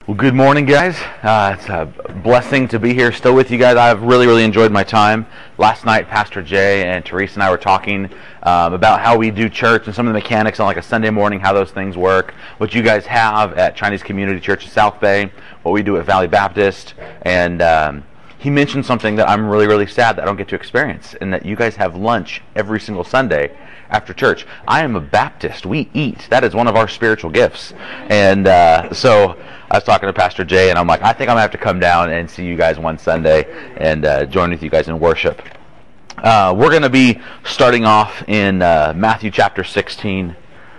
Well, good morning, guys. It's a blessing to be here still with you guys. I've really enjoyed my time. Last night, Pastor Jay and Teresa and I were talking about how we do church and some of the mechanics on like a Sunday morning, how those things work, what you guys have at Chinese Community Church in South Bay, what we do at Valley Baptist, and he mentioned something that I'm really sad that I don't get to experience, and that you guys have lunch every single Sunday after church. I am a Baptist. We eat. That is one of our spiritual gifts. And so I was talking to Pastor Jay, and I'm like, I think I'm going to have to come down and see you guys one Sunday and join with you guys in worship. We're going to be starting off in Matthew chapter 16,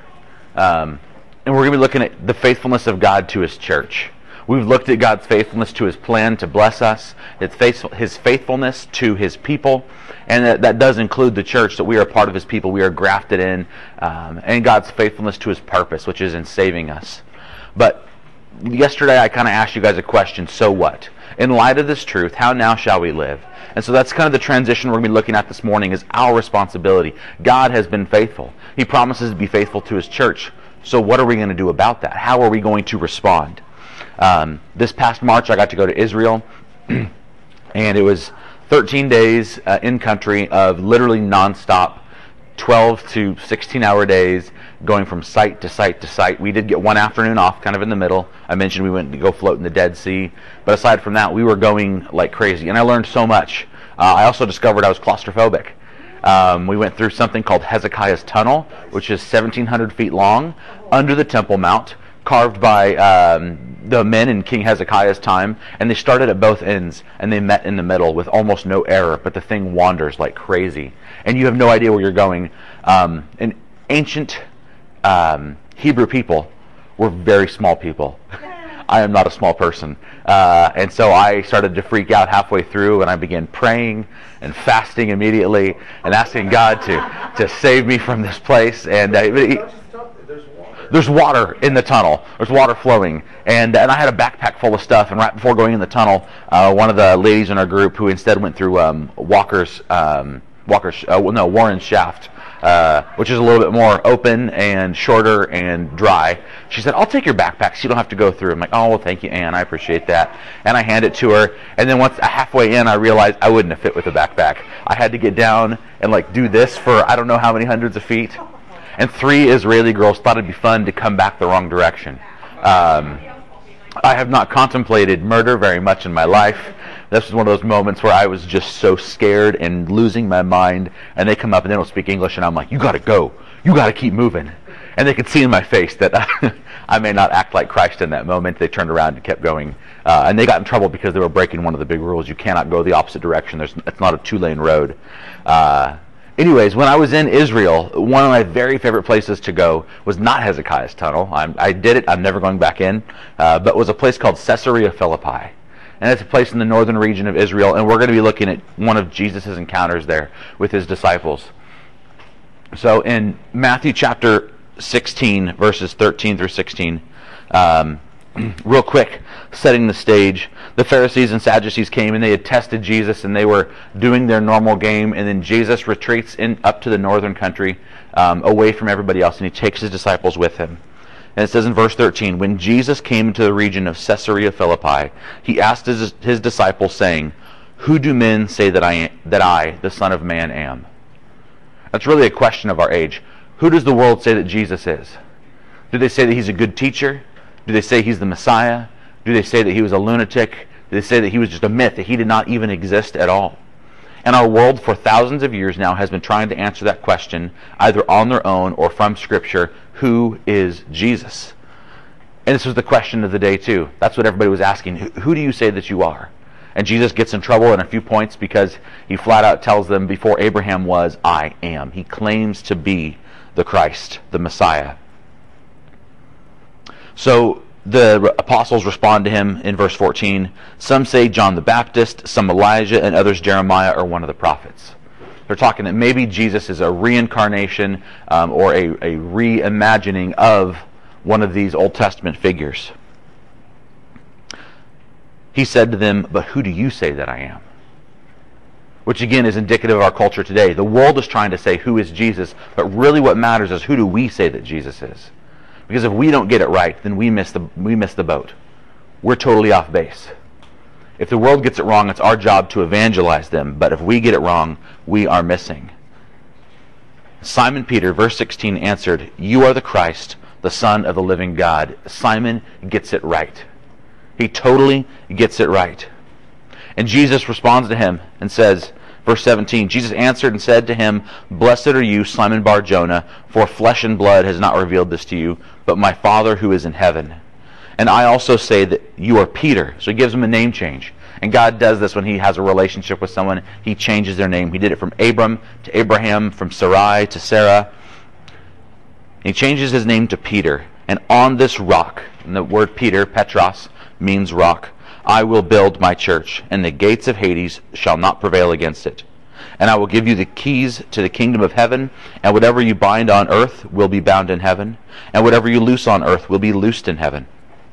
and we're going to be looking at the faithfulness of God to His church. We've looked at God's faithfulness to His plan to bless us, His faithfulness to His people, and that does include the church, that we are a part of His people, we are grafted in, and God's faithfulness to His purpose, which is in saving us. But yesterday I kind of asked you guys a question, so what? In light of this truth, how now shall we live? And so that's kind of the transition we're going to be looking at this morning, is our responsibility. God has been faithful. He promises to be faithful to His church. So what are we going to do about that? How are we going to respond? This past March, I got to go to Israel, and it was 13 days in country of literally nonstop, 12 to 16-hour days, going from site to site to site. We did get one afternoon off, kind of in the middle. I mentioned we went to go float in the Dead Sea, but aside from that, we were going like crazy, and I learned so much. I also discovered I was claustrophobic. We went through something called Hezekiah's Tunnel, which is 1,700 feet long, under the Temple Mount, carved by the men in King Hezekiah's time, and they started at both ends, and they met in the middle with almost no error, but the thing wanders like crazy, and you have no idea where you're going. And ancient Hebrew people were very small people. I am not a small person. And so I started to freak out halfway through, and I began praying and fasting immediately and asking God to save me from this place. And there's water in the tunnel. There's water flowing. And I had a backpack full of stuff, and right before going in the tunnel, one of the ladies in our group, who instead went through Warren's Shaft, which is a little bit more open and shorter and dry, she said, I'll take your backpack so you don't have to go through. I'm like, oh, well, thank you, Ann, I appreciate that. And I hand it to her, and then once halfway in, I realized I wouldn't have fit with the backpack. I had to get down and like do this for I don't know how many hundreds of feet. And 3 Israeli girls thought it'd be fun to come back the wrong direction. I have not contemplated murder very much in my life. This was one of those moments where I was just so scared and losing my mind, and they come up and they don't speak English, and I'm like, you gotta go. You gotta keep moving. And they could see in my face that I may not act like Christ in that moment. They turned around and kept going. And they got in trouble because they were breaking one of the big rules. You cannot go the opposite direction. It's not a 2-lane road. Anyways, when I was in Israel, one of my very favorite places to go was not Hezekiah's Tunnel. I did it. I'm never going back in. But it was a place called Caesarea Philippi. And it's a place in the northern region of Israel. And we're going to be looking at one of Jesus' encounters there with His disciples. So in Matthew chapter 16, verses 13 through 16, real quick, setting the stage, the Pharisees and Sadducees came, and they had tested Jesus, and they were doing their normal game, and then Jesus retreats up to the northern country, away from everybody else, and He takes His disciples with Him. And it says in verse 13, when Jesus came into the region of Caesarea Philippi, He asked his disciples, saying, who do men say that I, the Son of Man, am? That's really a question of our age. Who does the world say that Jesus is? Do they say that He's a good teacher? Do they say He's the Messiah? Do they say that He was a lunatic? Do they say that He was just a myth, that He did not even exist at all? And our world for thousands of years now has been trying to answer that question, either on their own or from Scripture. Who is Jesus? And this was the question of the day too. That's what everybody was asking. Who do you say that you are? And Jesus gets in trouble in a few points because He flat out tells them, before Abraham was, I am. He claims to be the Christ, the Messiah. So the apostles respond to Him in verse 14. Some say John the Baptist, some Elijah, and others Jeremiah or one of the prophets. They're talking that maybe Jesus is a reincarnation or a reimagining of one of these Old Testament figures. He said to them, but who do you say that I am? Which again is indicative of our culture today. The world is trying to say, who is Jesus? But really what matters is, who do we say that Jesus is? Because if we don't get it right, then we miss the boat. we're totally off base. If the world gets it wrong, it's our job to evangelize them. But if we get it wrong, we are missing. Simon Peter, verse 16, answered, "You are the Christ, the Son of the living God." Simon gets it right. He totally gets it right. And Jesus responds to him and says, verse 17, Jesus answered and said to him, "Blessed are you, Simon Bar-Jonah, for flesh and blood has not revealed this to you, but my Father who is in heaven. And I also say that you are Peter." So he gives him a name change. And God does this when he has a relationship with someone. He changes their name. He did it from Abram to Abraham, from Sarai to Sarah. He changes his name to Peter. "And on this rock," and the word Peter, Petros, means rock, "I will build my church, and the gates of Hades shall not prevail against it. And I will give you the keys to the kingdom of heaven, and whatever you bind on earth will be bound in heaven, and whatever you loose on earth will be loosed in heaven."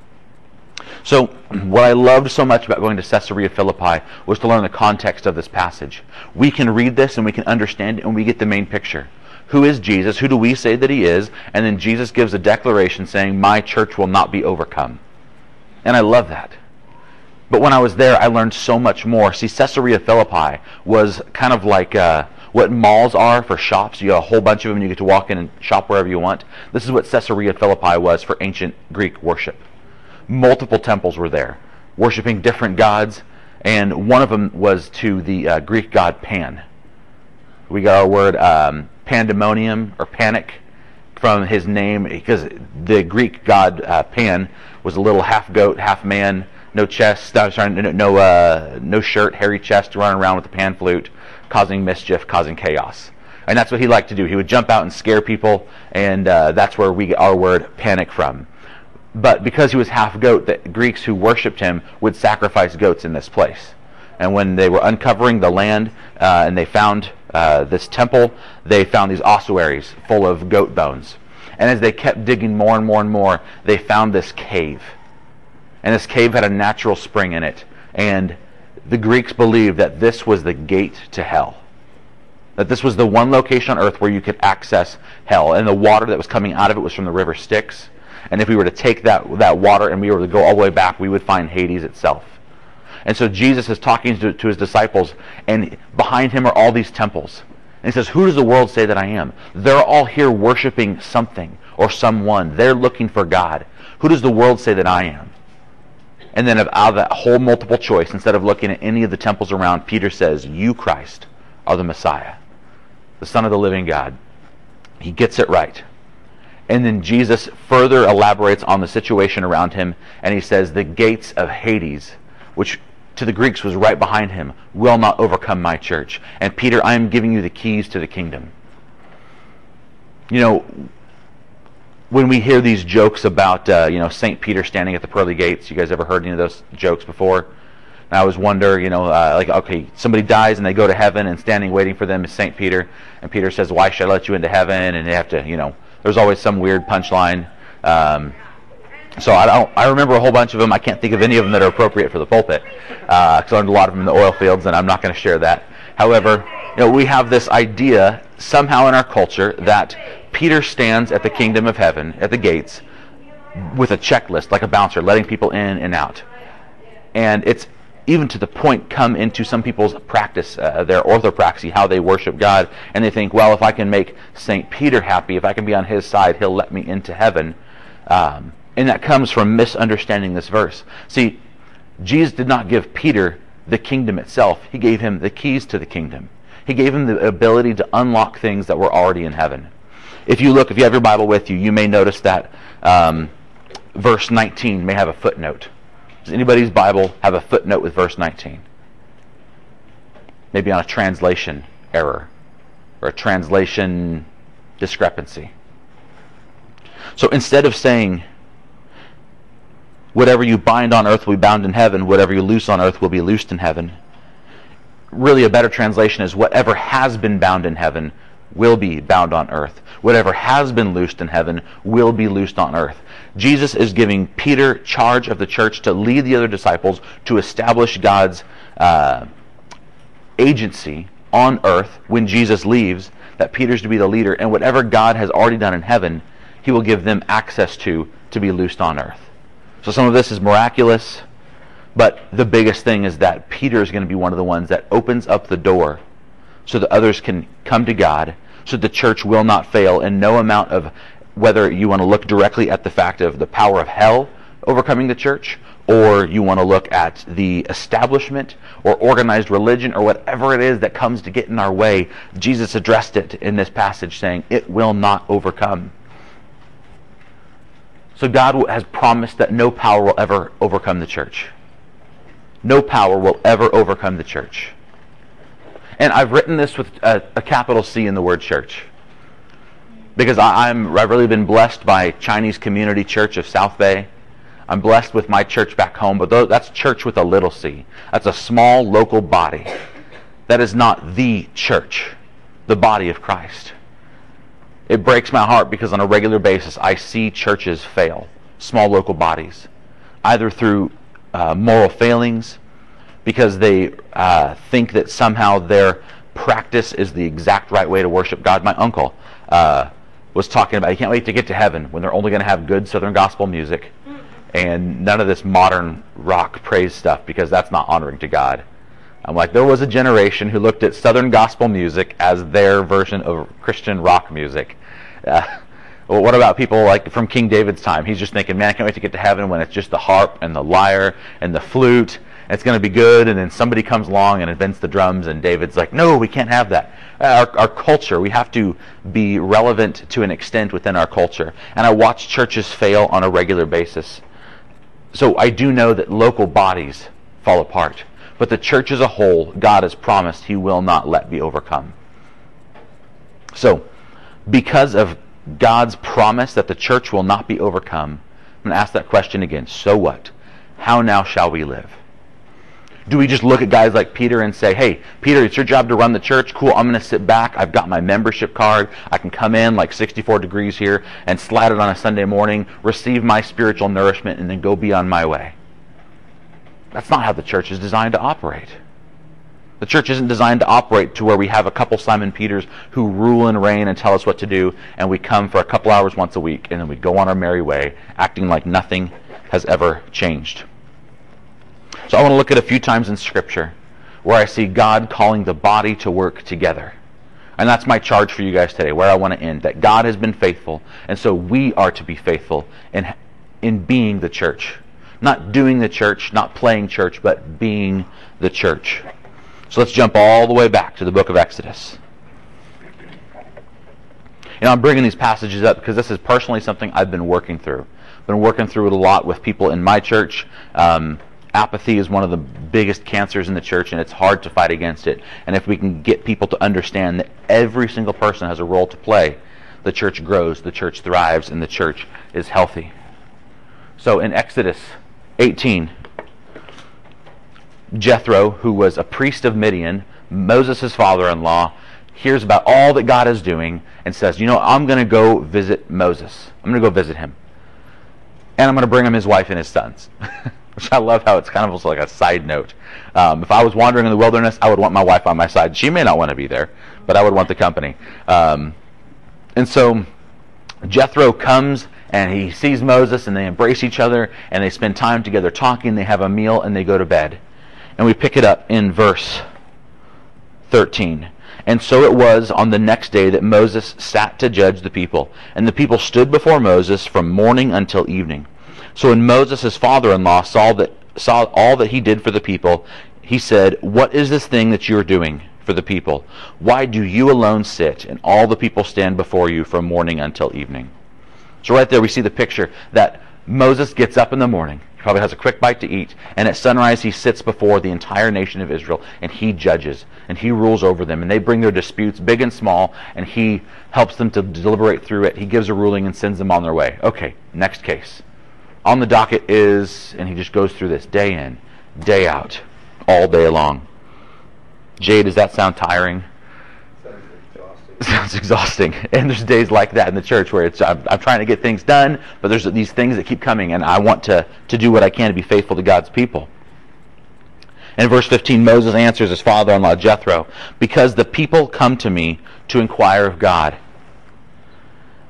So what I loved so much about going to Caesarea Philippi was to learn the context of this passage. We can read this and we can understand it, and we get the main picture. Who is Jesus? Who do we say that he is? And then Jesus gives a declaration saying, "My church will not be overcome." And I love that. But when I was there, I learned so much more. See, Caesarea Philippi was kind of like what malls are for shops. You got a whole bunch of them, and you get to walk in and shop wherever you want. This is what Caesarea Philippi was for ancient Greek worship. Multiple temples were there, worshiping different gods, and one of them was to the Greek god Pan. We got our word pandemonium or panic from his name, because the Greek god Pan was a little half goat, half man, no chest, no shirt, hairy chest, running around with a pan flute, causing mischief, causing chaos. And that's what he liked to do. He would jump out and scare people, and that's where we get our word panic from. But because he was half goat, the Greeks who worshipped him would sacrifice goats in this place. And when they were uncovering the land and they found this temple, they found these ossuaries full of goat bones. And as they kept digging more and more and more, they found this cave. And this cave had a natural spring in it. And the Greeks believed that this was the gate to hell. That this was the one location on earth where you could access hell. And the water that was coming out of it was from the river Styx. And if we were to take that water and we were to go all the way back, we would find Hades itself. And so Jesus is talking to his disciples, and behind him are all these temples. And he says, "Who does the world say that I am?" They're all here worshiping something or someone. They're looking for God. Who does the world say that I am? And then out of that whole multiple choice, instead of looking at any of the temples around, Peter says, "You, Christ, are the Messiah, the Son of the living God." He gets it right. And then Jesus further elaborates on the situation around him, and he says, "The gates of Hades," which to the Greeks was right behind him, "will not overcome my church." And Peter, I am giving you the keys to the kingdom. You know, when we hear these jokes about, St. Peter standing at the pearly gates, you guys ever heard any of those jokes before? And I always wonder, okay, somebody dies and they go to heaven, and standing waiting for them is St. Peter. And Peter says, "Why should I let you into heaven?" And they have to, there's always some weird punchline. So I remember a whole bunch of them. I can't think of any of them that are appropriate for the pulpit, because I learned a lot of them in the oil fields, and I'm not going to share that. However, we have this idea somehow in our culture that Peter stands at the kingdom of heaven, at the gates, with a checklist, like a bouncer, letting people in and out. And it's even to the point come into some people's practice, their orthopraxy, how they worship God, and they think, well, if I can make St. Peter happy, if I can be on his side, he'll let me into heaven. And that comes from misunderstanding this verse. See, Jesus did not give Peter the kingdom itself. He gave him the keys to the kingdom. He gave him the ability to unlock things that were already in heaven. If you have your Bible with you, you may notice that verse 19 may have a footnote. Does anybody's Bible have a footnote with verse 19? Maybe on a translation error or a translation discrepancy. So instead of saying, "Whatever you bind on earth will be bound in heaven, whatever you loose on earth will be loosed in heaven," really a better translation is, "Whatever has been bound in heaven will be bound on earth. Whatever has been loosed in heaven will be loosed on earth." Jesus is giving Peter charge of the church to lead the other disciples to establish God's agency on earth when Jesus leaves, that Peter's to be the leader, and whatever God has already done in heaven, he will give them access to be loosed on earth. So some of this is miraculous, but the biggest thing is that Peter is going to be one of the ones that opens up the door so that others can come to God, so the church will not fail. And no amount of, whether you want to look directly at the fact of the power of hell overcoming the church, or you want to look at the establishment or organized religion or whatever it is that comes to get in our way, Jesus addressed it in this passage saying, it will not overcome. So God has promised that no power will ever overcome the church. No power will ever overcome the church. And I've written this with a capital C in the word church, because I've really been blessed by Chinese Community Church of South Bay. I'm blessed with my church back home, but that's church with a little c. That's a small local body. That is not the church, the body of Christ. It breaks my heart because on a regular basis I see churches fail, small local bodies, either through moral failings, because they think that somehow their practice is the exact right way to worship God. My uncle was talking about he can't wait to get to heaven when they're only going to have good Southern gospel music and none of this modern rock praise stuff, because that's not honoring to God. I'm like, there was a generation who looked at Southern gospel music as their version of Christian rock music. Well, what about people like from King David's time? He's just thinking, man, I can't wait to get to heaven when it's just the harp and the lyre and the flute. It's going to be good. And then somebody comes along and invents the drums, and David's like, no, we can't have that. Our culture, we have to be relevant to an extent within our culture. And I watch churches fail on a regular basis. So I do know that local bodies fall apart. But the church as a whole, God has promised He will not let be overcome. So, because of God's promise that the church will not be overcome, I'm going to ask that question again. So what? How now shall we live? Do we just look at guys like Peter and say, hey, Peter, it's your job to run the church. Cool, I'm going to sit back. I've got my membership card. I can come in like 64 degrees here and slide it on a Sunday morning, receive my spiritual nourishment, and then go be on my way. That's not how the church is designed to operate. The church isn't designed to operate to where we have a couple Simon Peters who rule and reign and tell us what to do, and we come for a couple hours once a week, and then we go on our merry way, acting like nothing has ever changed. So I want to look at a few times in Scripture where I see God calling the body to work together. And that's my charge for you guys today, where I want to end, that God has been faithful, and so we are to be faithful in being the church. Not doing the church, not playing church, but being the church. So let's jump all the way back to the book of Exodus. You know, I'm bringing these passages up because this is personally something I've been working through. I've been working through it a lot with people in my church. Apathy is one of the biggest cancers in the church, and it's hard to fight against it. And if we can get people to understand that every single person has a role to play, the church grows, the church thrives, and the church is healthy. So in Exodus 18, Jethro, who was a priest of Midian, Moses' father-in-law, hears about all that God is doing and says, you know, I'm going to go visit Moses. I'm going to go visit him. And I'm going to bring him his wife and his sons. Which I love how it's kind of also like a side note. If I was wandering in the wilderness, I would want my wife on my side. She may not want to be there, but I would want the company. And so Jethro comes and he sees Moses, and they embrace each other, and they spend time together talking, they have a meal, and they go to bed. And we pick it up in verse 13. And so it was on the next day that Moses sat to judge the people. And the people stood before Moses from morning until evening. So when Moses' father-in-law saw all that he did for the people, he said, what is this thing that you are doing for the people? Why do you alone sit, and all the people stand before you from morning until evening? So right there we see the picture that Moses gets up in the morning, he probably has a quick bite to eat, and at sunrise he sits before the entire nation of Israel, and he judges, and he rules over them, and they bring their disputes, big and small, and he helps them to deliberate through it. He gives a ruling and sends them on their way. Okay, next case. On the docket is, and he just goes through this day in, day out, all day long. Jay, does that sound tiring? Sounds exhausting. And there's days like that in the church where it's I'm trying to get things done, but there's these things that keep coming, and I want to do what I can to be faithful to God's people. And in verse 15, Moses answers his father-in-law Jethro, because the people come to me to inquire of God.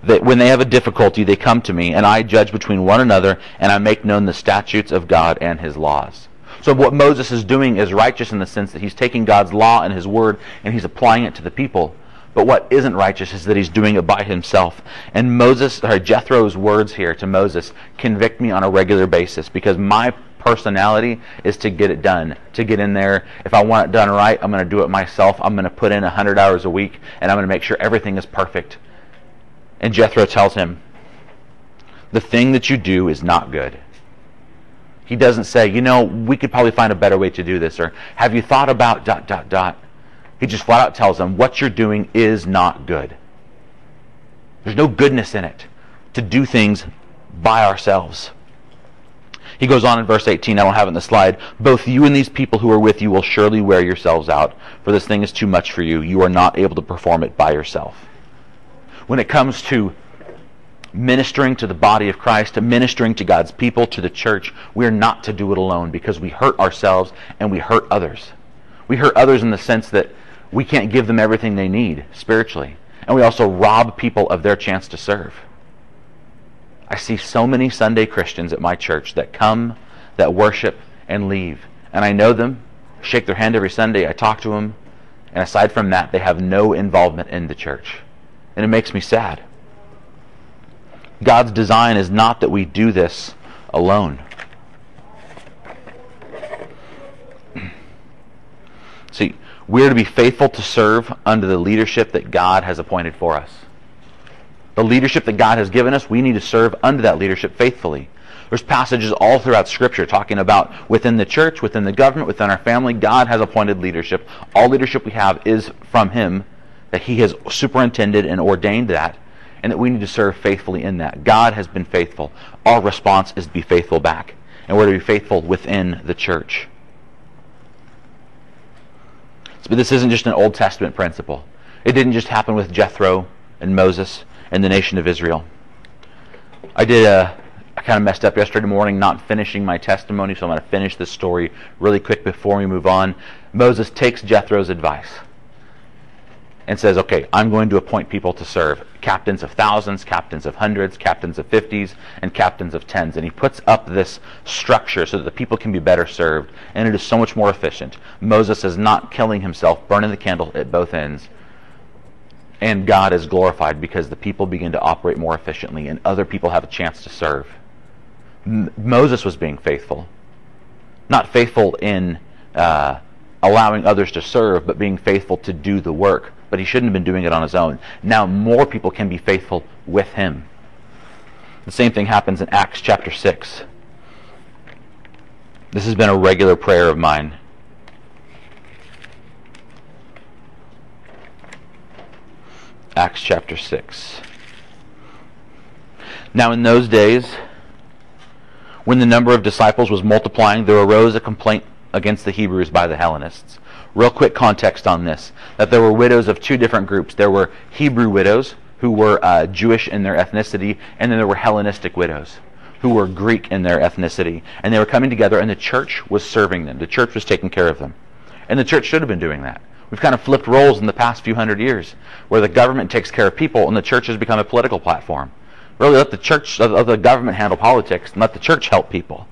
that when they have a difficulty, they come to me, and I judge between one another, and I make known the statutes of God and his laws. So what Moses is doing is righteous in the sense that he's taking God's law and his word, and he's applying it to the people. But what isn't righteous is that he's doing it by himself. And Jethro's words here to Moses convict me on a regular basis, because my personality is to get it done, to get in there. If I want it done right, I'm going to do it myself. I'm going to put in 100 hours a week, and I'm going to make sure everything is perfect. And Jethro tells him, the thing that you do is not good. He doesn't say, we could probably find a better way to do this, or have you thought about ... He just flat out tells them, what you're doing is not good. There's no goodness in it to do things by ourselves. He goes on in verse 18, I don't have it in the slide, both you and these people who are with you will surely wear yourselves out, for this thing is too much for you. You are not able to perform it by yourself. When it comes to ministering to the body of Christ, to ministering to God's people, to the church, we are not to do it alone, because we hurt ourselves and we hurt others. We hurt others in the sense that we can't give them everything they need spiritually. And we also rob people of their chance to serve. I see so many Sunday Christians at my church that come, that worship, and leave. And I know them, shake their hand every Sunday, I talk to them, and aside from that, they have no involvement in the church. And it makes me sad. God's design is not that we do this alone. See, we're to be faithful to serve under the leadership that God has appointed for us. The leadership that God has given us, we need to serve under that leadership faithfully. There's passages all throughout Scripture talking about within the church, within the government, within our family, God has appointed leadership. All leadership we have is from Him, that He has superintended and ordained that, and that we need to serve faithfully in that. God has been faithful. Our response is to be faithful back, and we're to be faithful within the church. But this isn't just an Old Testament principle. It didn't just happen with Jethro and Moses and the nation of Israel. I kind of messed up yesterday morning not finishing my testimony, so I'm going to finish this story really quick before we move on. Moses takes Jethro's advice and says, okay, I'm going to appoint people to serve. Captains of thousands, captains of hundreds, captains of 50s, and captains of 10s. And he puts up this structure so that the people can be better served. And it is so much more efficient. Moses is not killing himself, burning the candle at both ends. And God is glorified because the people begin to operate more efficiently and other people have a chance to serve. Moses was being faithful. Not faithful in allowing others to serve, but being faithful to do the work. But he shouldn't have been doing it on his own. Now more people can be faithful with him. The same thing happens in Acts chapter 6. This has been a regular prayer of mine. Acts chapter 6. Now in those days, when the number of disciples was multiplying, there arose a complaint against the Hebrews by the Hellenists. Real quick context on this, that there were widows of two different groups. There were Hebrew widows, who were Jewish in their ethnicity, and then there were Hellenistic widows, who were Greek in their ethnicity. And they were coming together, and the church was serving them. The church was taking care of them. And the church should have been doing that. We've kind of flipped roles in the past few hundred years, where the government takes care of people, and the church has become a political platform. Really, let the church, let the government handle politics, and let the church help people.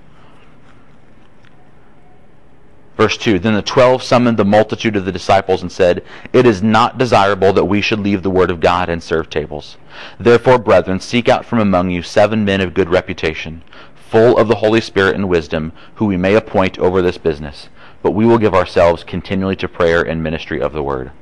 Verse 2, Then the 12 summoned the multitude of the disciples and said, It is not desirable that we should leave the word of God and serve tables. Therefore, brethren, seek out from among you 7 men of good reputation, full of the Holy Spirit and wisdom, who we may appoint over this business. But we will give ourselves continually to prayer and ministry of the word.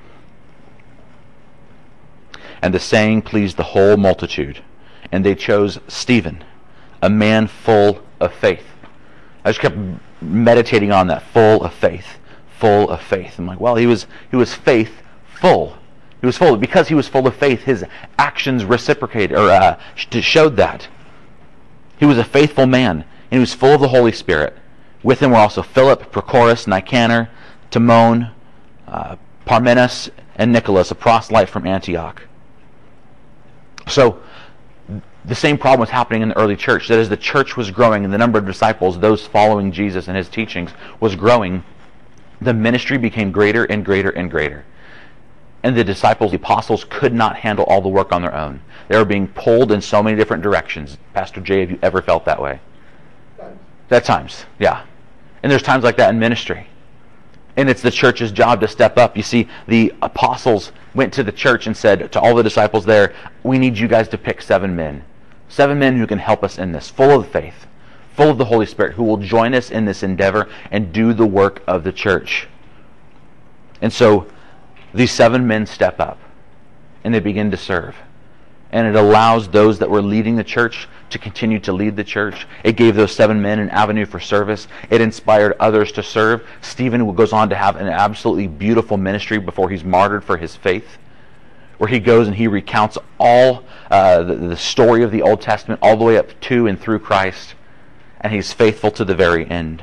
And the saying pleased the whole multitude, and they chose Stephen, a man full of faith. I just kept meditating on that, full of faith, full of faith. I'm like, well, he was faithful. He was full. Because he was full of faith, his actions reciprocated, or showed that. He was a faithful man, and he was full of the Holy Spirit. With him were also Philip, Prochorus, Nicanor, Timon, Parmenas, and Nicholas, a proselyte from Antioch. So, the same problem was happening in the early church. That as the church was growing and the number of disciples, those following Jesus and his teachings, was growing, the ministry became greater and greater and greater. And the disciples, the apostles, could not handle all the work on their own. They were being pulled in so many different directions. Pastor Jay, have you ever felt that way? At times, yeah. And there's times like that in ministry. And it's the church's job to step up. You see, the apostles went to the church and said to all the disciples there, we need you guys to pick 7 men. 7 men who can help us in this, full of faith, full of the Holy Spirit, who will join us in this endeavor and do the work of the church. And so these 7 men step up and they begin to serve. And it allows those that were leading the church to continue to lead the church. It gave those 7 men an avenue for service. It inspired others to serve. Stephen goes on to have an absolutely beautiful ministry before he's martyred for his faith, where he goes and he recounts all the story of the Old Testament all the way up to and through Christ, and he's faithful to the very end.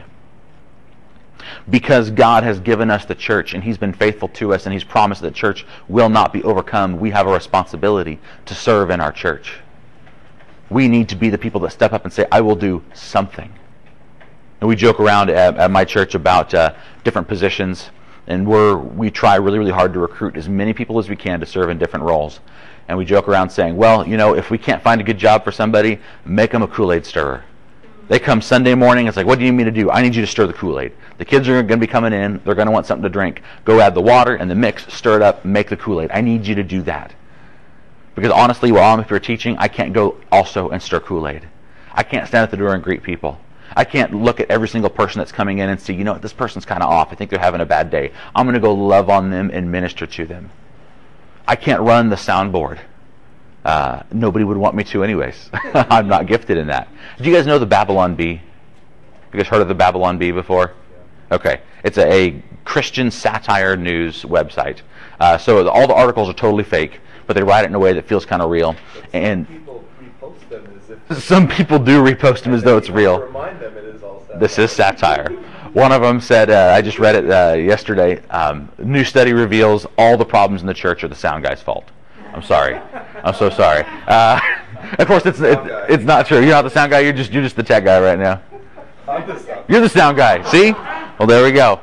Because God has given us the church and he's been faithful to us and he's promised that the church will not be overcome, we have a responsibility to serve in our church. We need to be the people that step up and say, I will do something. And we joke around at my church about different positions, and we try really, really hard to recruit as many people as we can to serve in different roles. And we joke around saying, well, if we can't find a good job for somebody, make them a Kool-Aid stirrer. They come Sunday morning, it's like, what do you need me to do? I need you to stir the Kool-Aid. The kids are going to be coming in, they're going to want something to drink. Go add the water and the mix, stir it up, make the Kool-Aid. I need you to do that. Because honestly, while I'm up here teaching, I can't go also and stir Kool-Aid. I can't stand at the door and greet people. I can't look at every single person that's coming in and see, this person's kind of off. I think they're having a bad day. I'm going to go love on them and minister to them. I can't run the soundboard. Nobody would want me to anyways. I'm not gifted in that. Do you guys know the Babylon Bee? You guys heard of the Babylon Bee before? Okay. It's a Christian satire news website. So all the articles are totally fake, but they write it in a way that feels kind of real. And some people do repost them as though it's real. Remind them it is all satire. This is satire. One of them said, I just read it yesterday, new study reveals all the problems in the church are the sound guy's fault. I'm sorry. I'm so sorry. Of course, it's not true. You're not the sound guy. You're just the tech guy right now. I'm the sound. You're the sound guy. See? Well, there we go.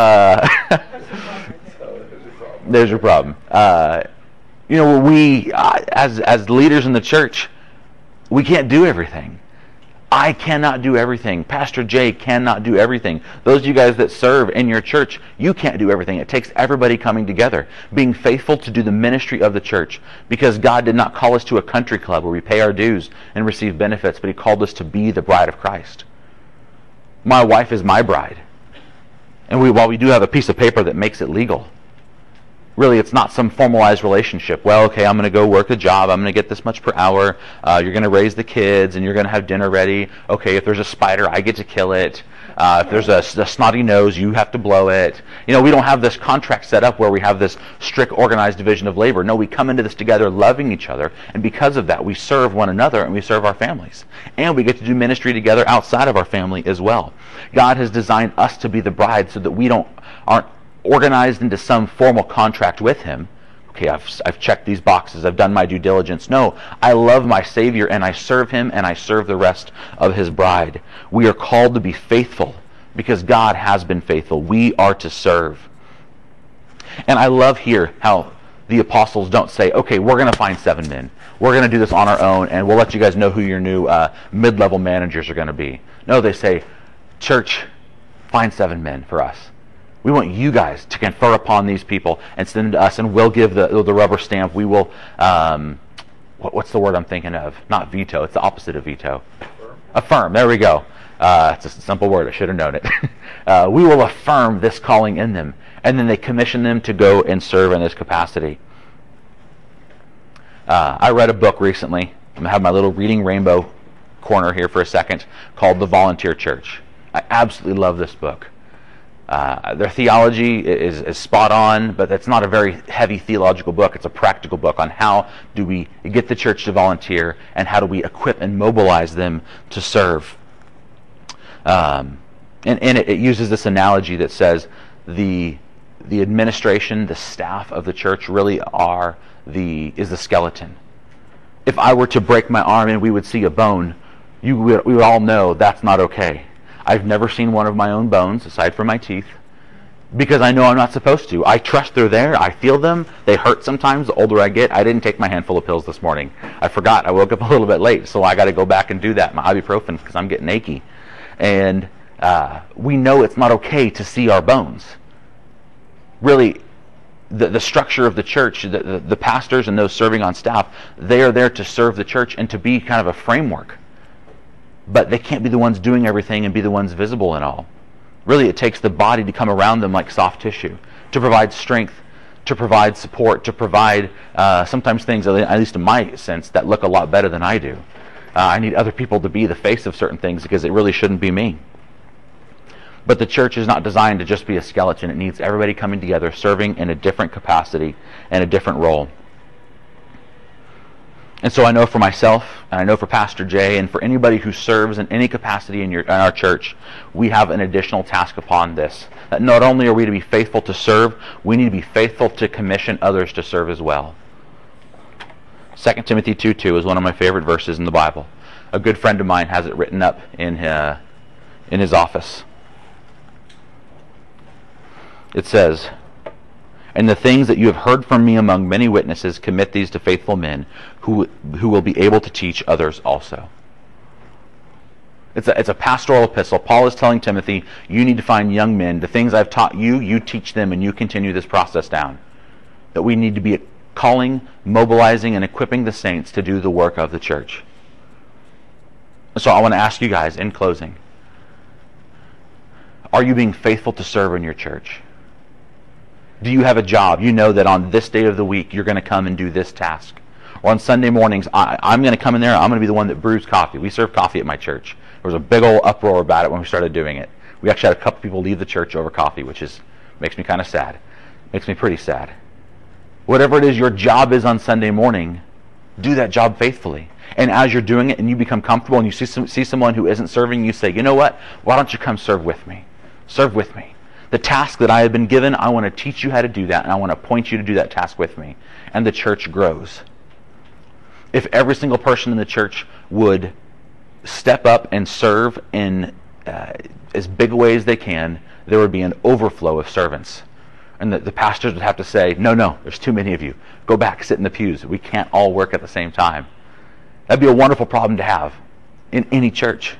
There's your problem. We as leaders in the church, we can't do everything. I cannot do everything. Pastor Jay cannot do everything. Those of you guys that serve in your church, you can't do everything. It takes everybody coming together, being faithful to do the ministry of the church, because God did not call us to a country club where we pay our dues and receive benefits, but he called us to be the bride of Christ. My wife is my bride. And while we do have a piece of paper that makes it legal, really, it's not some formalized relationship. Well, okay, I'm going to go work a job. I'm going to get this much per hour. You're going to raise the kids, and you're going to have dinner ready. Okay, if there's a spider, I get to kill it. If there's a snotty nose, you have to blow it. We don't have this contract set up where we have this strict, organized division of labor. No, we come into this together loving each other, and because of that, we serve one another, and we serve our families. And we get to do ministry together outside of our family as well. God has designed us to be the bride so that we aren't organized into some formal contract with him. Okay, I've checked these boxes, I've done my due diligence. No, I love my Savior and I serve him and I serve the rest of his bride. We are called to be faithful because God has been faithful. We are to serve. And I love here how the apostles don't say, okay, we're going to find 7 men. We're going to do this on our own and we'll let you guys know who your new mid-level managers are going to be. No, they say, church, find 7 men for us. We want you guys to confer upon these people and send them to us, and we'll give the rubber stamp. We will, what's the word I'm thinking of? Not veto. It's the opposite of veto. Affirm. There we go. It's a simple word. I should have known it. We will affirm this calling in them, and then they commission them to go and serve in this capacity. I read a book recently. I'm going to have my little reading rainbow corner here for a second, called The Volunteer Church. I absolutely love this book. Their theology is spot on, but it's not a very heavy theological book. It's a practical book on how do we get the church to volunteer and how do we equip and mobilize them to serve. And it uses this analogy that says the administration, the staff of the church really is the skeleton. If I were to break my arm and we would see a bone, we would all know that's not okay. I've never seen one of my own bones, aside from my teeth, because I know I'm not supposed to. I trust they're there. I feel them. They hurt sometimes. The older I get, I didn't take my handful of pills this morning. I forgot. I woke up a little bit late, so I got to go back and do that. My ibuprofen because I'm getting achy. And we know it's not okay to see our bones. Really, the structure of the church, the pastors and those serving on staff, they are there to serve the church and to be kind of a framework. But they can't be the ones doing everything and be the ones visible and all. Really, it takes the body to come around them like soft tissue, to provide strength, to provide support, to provide sometimes things, at least in my sense, that look a lot better than I do. I need other people to be the face of certain things because it really shouldn't be me. But the church is not designed to just be a skeleton. It needs everybody coming together, serving in a different capacity and a different role. And so I know for myself, and I know for Pastor Jay, and for anybody who serves in any capacity in our church, we have an additional task upon this. That not only are we to be faithful to serve, we need to be faithful to commission others to serve as well. 2 Timothy 2:2 is one of my favorite verses in the Bible. A good friend of mine has it written up in his office. It says, "And the things that you have heard from me among many witnesses, commit these to faithful men who will be able to teach others also." It's a pastoral epistle. Paul is telling Timothy, you need to find young men. The things I've taught you, you teach them, and you continue this process down. That we need to be calling, mobilizing, and equipping the saints to do the work of the church. So I want to ask you guys in closing, are you being faithful to serve in your church? Do you have a job? You know that on this day of the week, you're going to come and do this task. Or on Sunday mornings, I'm going to come in there, I'm going to be the one that brews coffee. We serve coffee at my church. There was a big old uproar about it when we started doing it. We actually had a couple people leave the church over coffee, which makes me kind of sad. Makes me pretty sad. Whatever it is your job is on Sunday morning, do that job faithfully. And as you're doing it and you become comfortable and you see someone who isn't serving, you say, you know what? Why don't you come serve with me? Serve with me. The task that I have been given, I want to teach you how to do that, and I want to point you to do that task with me. And the church grows. If every single person in the church would step up and serve in as big a way as they can, there would be an overflow of servants. And the pastors would have to say, no, there's too many of you. Go back, sit in the pews. We can't all work at the same time. That'd be a wonderful problem to have in any church.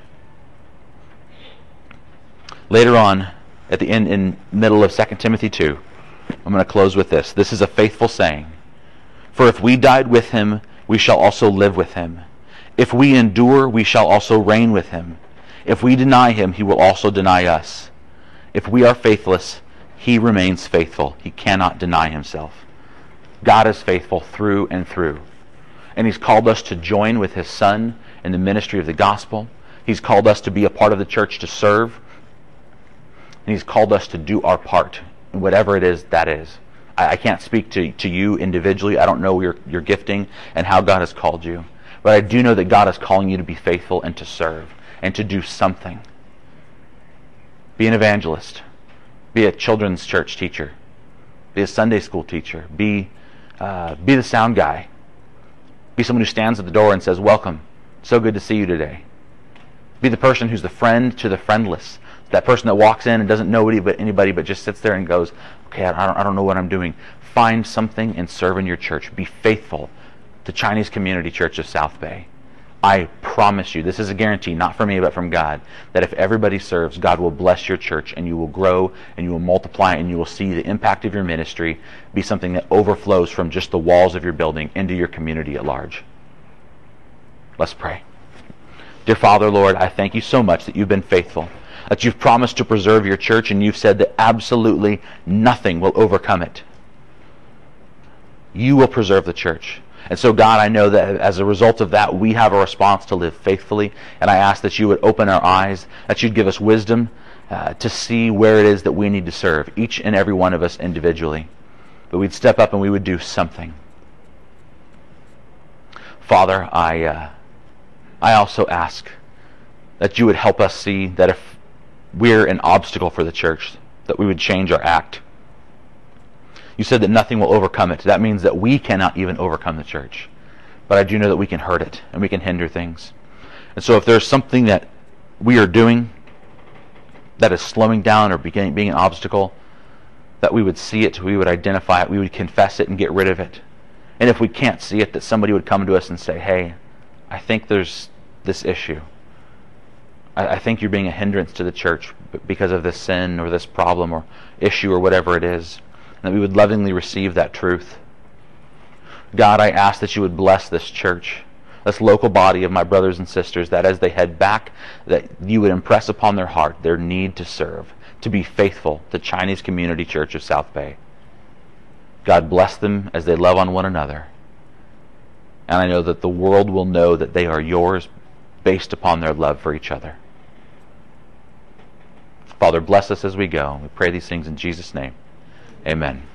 Later on, at the end, in middle of 2 Timothy 2, I'm going to close with this. This is a faithful saying. "For if we died with him, we shall also live with him. If we endure, we shall also reign with him. If we deny him, he will also deny us. If we are faithless, he remains faithful. He cannot deny himself." God is faithful through and through. And he's called us to join with his Son in the ministry of the gospel. He's called us to be a part of the church to serve. And he's called us to do our part, in whatever it is that is. I can't speak to you individually. I don't know your gifting and how God has called you. But I do know that God is calling you to be faithful and to serve and to do something. Be an evangelist. Be a children's church teacher. Be a Sunday school teacher. Be the sound guy. Be someone who stands at the door and says, "Welcome. So good to see you today." Be the person who's the friend to the friendless. That person that walks in and doesn't know anybody but just sits there and goes, "Okay, I don't know what I'm doing." Find something and serve in your church. Be faithful to Chinese Community Church of South Bay. I promise you, this is a guarantee, not from me but from God, that if everybody serves, God will bless your church and you will grow and you will multiply and you will see the impact of your ministry be something that overflows from just the walls of your building into your community at large. Let's pray. Dear Father, Lord, I thank you so much that you've been faithful, that you've promised to preserve your church, and you've said that absolutely nothing will overcome it. You will preserve the church. And so, God, I know that as a result of that, we have a response to live faithfully, and I ask that you would open our eyes, that you'd give us wisdom to see where it is that we need to serve, each and every one of us individually. But we'd step up and we would do something. Father, I also ask that you would help us see that if we're an obstacle for the church, that we would change our act. You said that nothing will overcome it. That means that we cannot even overcome the church. But I do know that we can hurt it and we can hinder things. And so if there's something that we are doing that is slowing down or being an obstacle, that we would see it, we would identify it, we would confess it and get rid of it. And if we can't see it, that somebody would come to us and say, hey, I think there's this issue. I think you're being a hindrance to the church because of this sin or this problem or issue or whatever it is. And that we would lovingly receive that truth. God, I ask that you would bless this church, this local body of my brothers and sisters, that as they head back, that you would impress upon their heart their need to serve, to be faithful to Chinese Community Church of South Bay. God, bless them as they love on one another. And I know that the world will know that they are yours based upon their love for each other. Father, bless us as we go. We pray these things in Jesus' name. Amen.